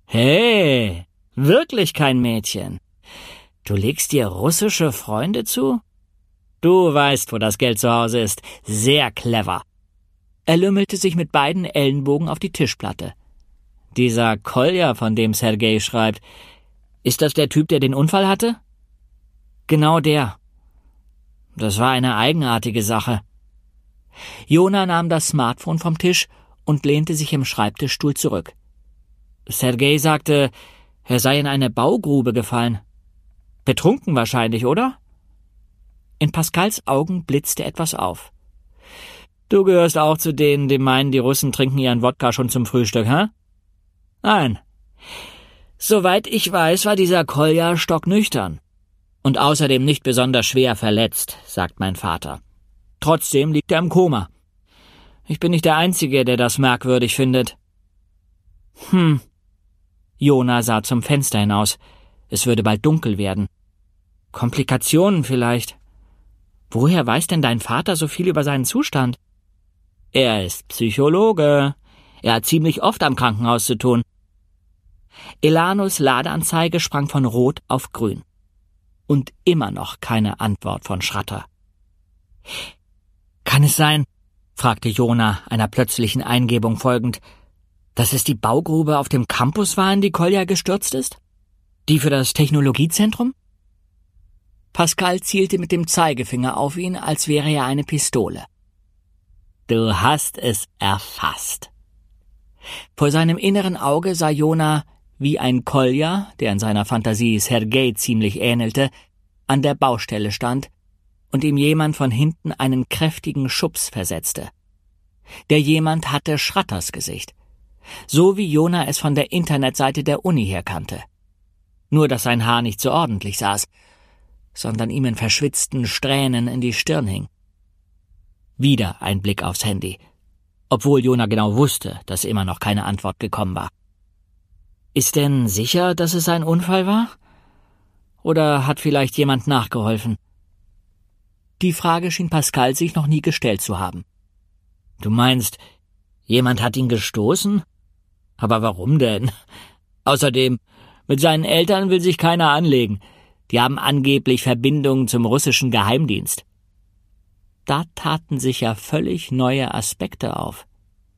Hey, wirklich kein Mädchen. Du legst dir russische Freunde zu? Du weißt, wo das Geld zu Hause ist. Sehr clever. Er lümmelte sich mit beiden Ellenbogen auf die Tischplatte. Dieser Kolja, von dem Sergei schreibt, ist das der Typ, der den Unfall hatte? Genau der. Das war eine eigenartige Sache. Jona nahm das Smartphone vom Tisch und lehnte sich im Schreibtischstuhl zurück. Sergei sagte, er sei in eine Baugrube gefallen. Betrunken wahrscheinlich, oder? In Pascals Augen blitzte etwas auf. Du gehörst auch zu denen, die meinen, die Russen trinken ihren Wodka schon zum Frühstück, hä? Nein. Soweit ich weiß, war dieser Kolja stocknüchtern. Und außerdem nicht besonders schwer verletzt, sagt mein Vater. Trotzdem liegt er im Koma. Ich bin nicht der Einzige, der das merkwürdig findet. Jona sah zum Fenster hinaus. Es würde bald dunkel werden. Komplikationen vielleicht. Woher weiß denn dein Vater so viel über seinen Zustand? Er ist Psychologe. Er hat ziemlich oft am Krankenhaus zu tun. Elanos Ladeanzeige sprang von Rot auf Grün. Und immer noch keine Antwort von Schratter. Kann es sein, fragte Jona, einer plötzlichen Eingebung folgend, dass es die Baugrube auf dem Campus war, in die Kolja gestürzt ist? Die für das Technologiezentrum? Pascal zielte mit dem Zeigefinger auf ihn, als wäre er eine Pistole. Du hast es erfasst. Vor seinem inneren Auge sah Jona, wie ein Kolja, der in seiner Fantasie Sergei ziemlich ähnelte, an der Baustelle stand und ihm jemand von hinten einen kräftigen Schubs versetzte. Der jemand hatte Schratters Gesicht, so wie Jona es von der Internetseite der Uni her kannte. Nur, dass sein Haar nicht so ordentlich saß, sondern ihm in verschwitzten Strähnen in die Stirn hing. Wieder ein Blick aufs Handy, obwohl Jona genau wusste, dass immer noch keine Antwort gekommen war. Ist denn sicher, dass es ein Unfall war? Oder hat vielleicht jemand nachgeholfen? Die Frage schien Pascal sich noch nie gestellt zu haben. Du meinst, jemand hat ihn gestoßen? Aber warum denn? Außerdem, mit seinen Eltern will sich keiner anlegen. Die haben angeblich Verbindungen zum russischen Geheimdienst. Da taten sich ja völlig neue Aspekte auf.